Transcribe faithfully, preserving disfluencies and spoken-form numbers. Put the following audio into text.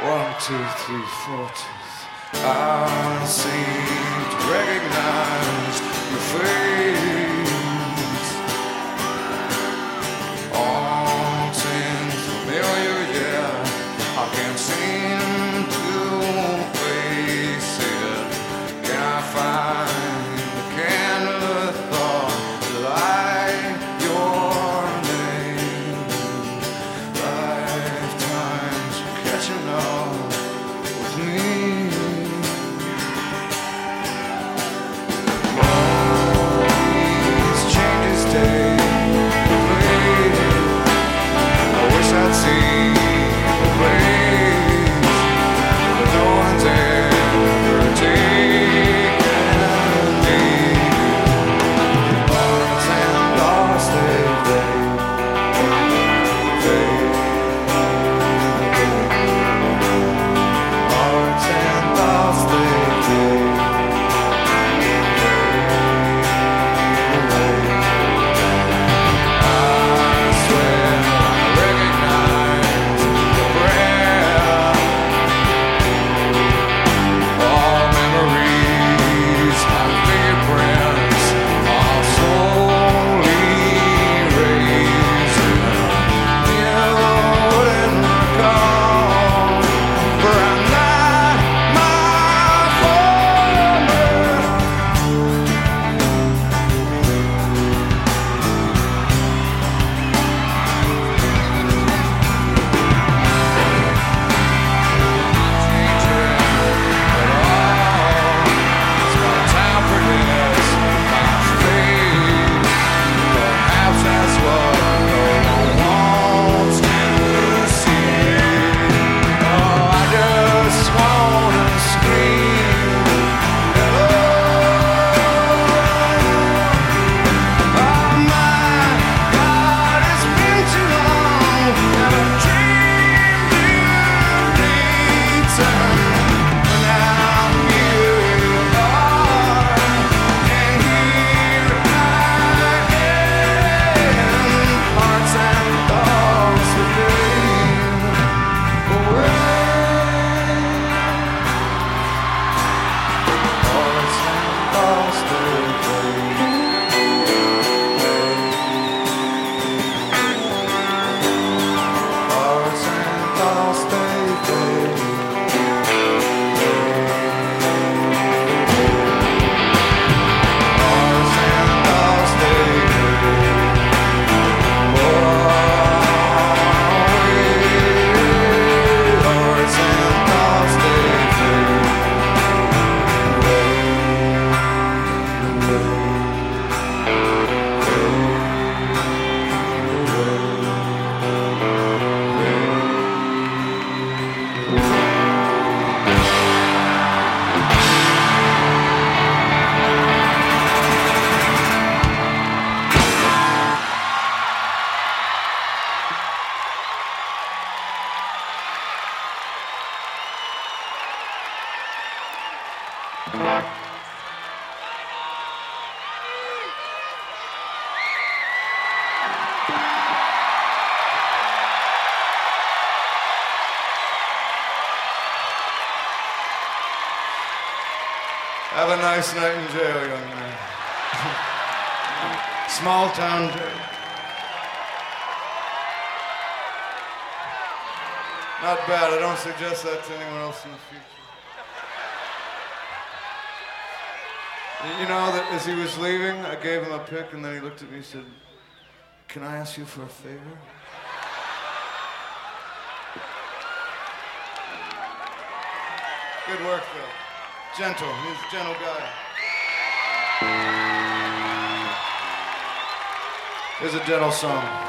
One, two, three, four, two. I seem to recognize your face. All seems familiar, yeah. I can't seem to place it. Can I find the candle of thought to light your name? Lifetimes catching up with me. These changes take place. I wish I'd seen the place where no one's ever taken me. Hearts and lost, they fade, fade, hearts and lost, they fade. Have a nice night in jail, young man. Small town jail. Not bad. I don't suggest that to anyone else in the future. You know that as he was leaving, I gave him a pick, and then he looked at me and said, "Can I ask you for a favor?" Good work, Phil. Gentle. He's a gentle guy. Here's a gentle song.